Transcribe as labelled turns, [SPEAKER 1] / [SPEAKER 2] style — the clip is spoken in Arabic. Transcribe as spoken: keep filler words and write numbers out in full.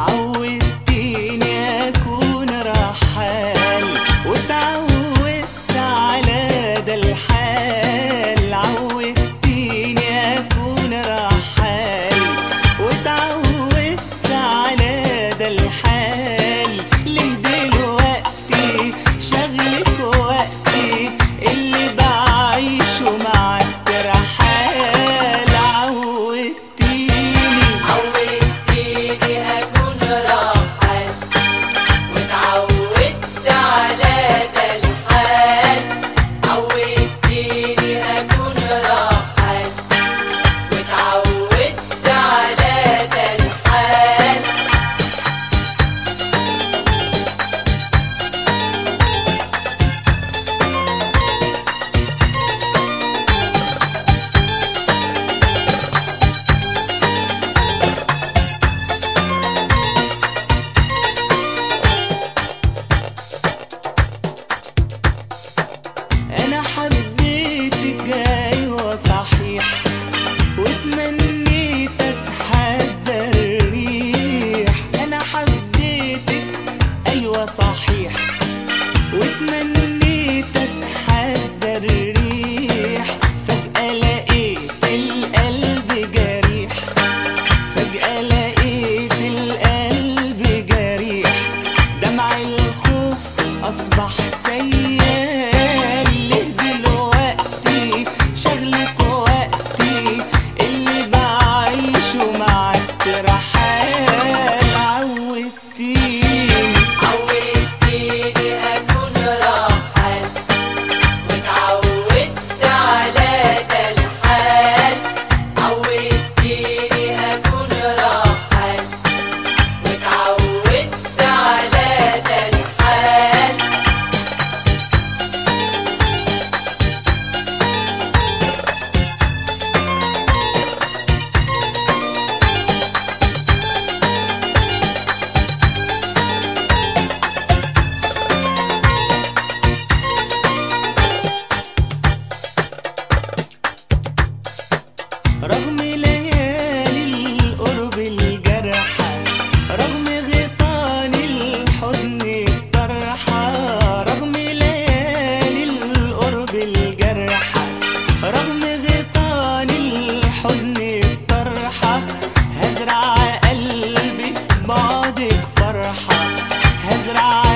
[SPEAKER 1] عودتيني أكون رحال وتعودت على ده الحال. عودتيني أكون رحال وتعودت على ده الحال. ليه دلوقتي شغلك وقتي اللي بعيشه معاك ترحال؟ عودتيني
[SPEAKER 2] عودتيني أكون رحال واتعودت على ده الحال. عودتيني أكون رحال واتعودت على ده الحال.
[SPEAKER 1] أنا حبيتك أيوة صحيح وتمنيت أتحدى الريح. أنا حبيتك أيوة صحيح وتمنيت أتحدى الريح. فجأة لقيت القلب جريح، فجأة لقيت القلب جريح. دمع الخوف أصبح سيال. ليه دلوقتي شغلك وقتي اللي بعيشه معاك ترحال؟ عودتيني
[SPEAKER 2] عودتيني أكون رحال واتعودت على ده الحال. عودتيني أكون رحال واتعودت على ده الحال.
[SPEAKER 1] رغم ليالي القرب الجرحى، رغم غيطان الحزن الطرحى. رغم ليالي القرب الجرحى، رغم غيطان الحزن الطرحى. هزرع قلبي في بعدك فرحة، هزرع